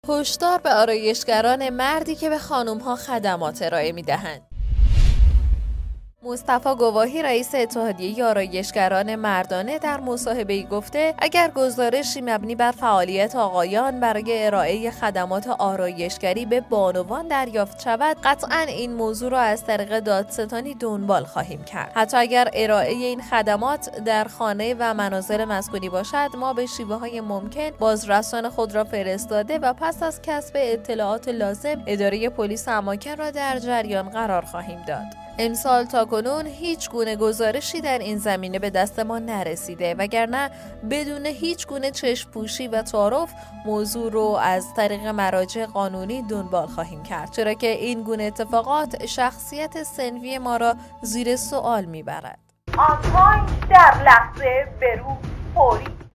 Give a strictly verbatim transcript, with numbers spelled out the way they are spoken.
هشدار به آرایشگران مردی که به خانم‌ها خدمات ارائه می‌دهند. مصطفی گواهی رئیس اتحادیه آرایشگران مردانه در مصاحبه‌ای گفته اگر گزارشی مبنی بر فعالیت آقایان برای ارائه خدمات آرایشگری به بانوان دریافت شود، قطعاً این موضوع را از طریق دادستانی دنبال خواهیم کرد. حتی اگر ارائه این خدمات در خانه و منازل مسکونی باشد، ما به شیوه‌های ممکن بازرسان خود را فرستاده و پس از کسب اطلاعات لازم اداره پلیس اماکن را در جریان قرار خواهیم داد. امسال تاکنون هیچ گونه گزارشی در این زمینه به دست ما نرسیده، وگرنه بدون هیچ گونه چشم‌پوشی و تعارف موضوع رو از طریق مراجع قانونی دنبال خواهیم کرد، چرا که این گونه اتفاقات شخصیت سنوی ما را زیر سوال میبرد. آن پایین در لحظه برو فوری